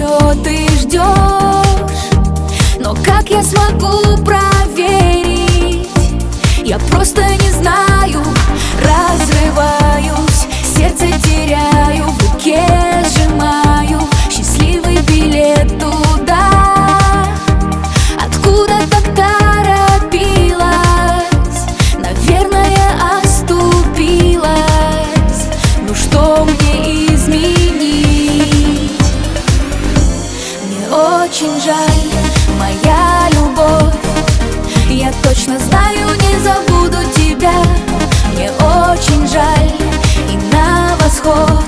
еще ты ждешь. Но как я смогу проверить? Я просто не знаю. Разрываюсь, сердце теряю, в руке сжимаю счастливый билет туда, откуда так торопилась. Наверное, оступилась. Ну что мне изменить? Мне очень жаль, моя любовь. Я точно знаю, не забуду тебя. Мне очень жаль, и на восход